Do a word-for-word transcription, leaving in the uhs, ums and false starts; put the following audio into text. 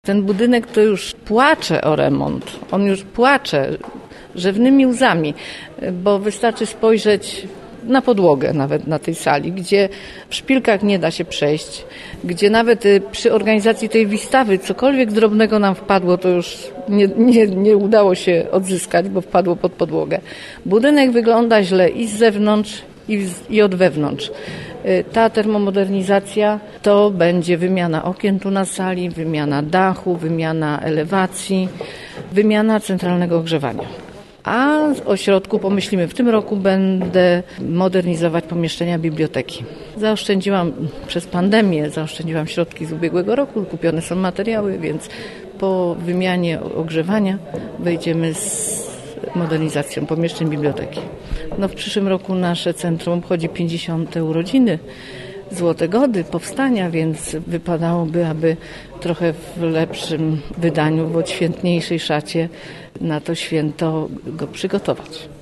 Ten budynek to już płacze o remont. On już płacze rzewnymi łzami, bo wystarczy spojrzeć na podłogę nawet na tej sali, gdzie w szpilkach nie da się przejść, gdzie nawet przy organizacji tej wystawy cokolwiek drobnego nam wpadło, to już nie, nie, nie udało się odzyskać, bo wpadło pod podłogę. Budynek wygląda źle i z zewnątrz, i, z, i od wewnątrz. Ta termomodernizacja to będzie wymiana okien tu na sali, wymiana dachu, wymiana elewacji, wymiana centralnego ogrzewania. A o środku pomyślimy, w tym roku będę modernizować pomieszczenia biblioteki. Zaoszczędziłam przez pandemię, zaoszczędziłam środki z ubiegłego roku, kupione są materiały, więc po wymianie ogrzewania wejdziemy z modernizacją pomieszczeń biblioteki. No w przyszłym roku nasze centrum obchodzi pięćdziesiąte urodziny, złote gody powstania, więc wypadałoby, aby trochę w lepszym wydaniu, w odświętniejszej szacie na to święto go przygotować.